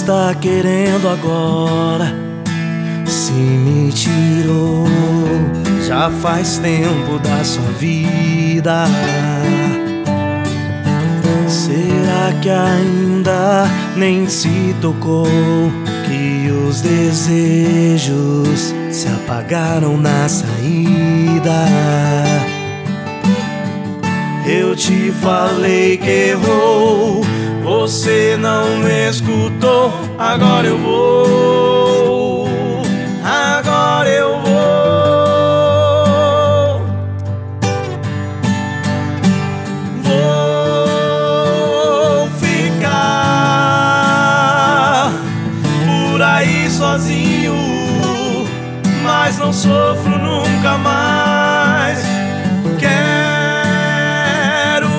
está querendo agora? Se me tirou já faz tempo da sua vida. Será que ainda nem se tocou que os desejos se apagaram na saída? Eu te falei que errou, você não me escutou. Agora eu vou, agora eu vou. Vou ficar por aí sozinho, mas não sofro nunca mais. Quero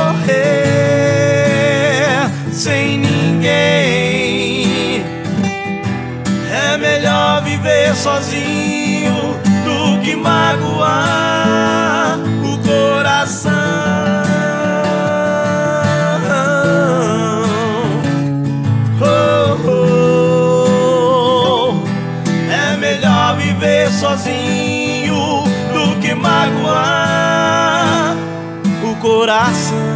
morrer sem ninguém. É melhor viver sozinho do que magoar o coração. É melhor viver sozinho do que magoar o coração.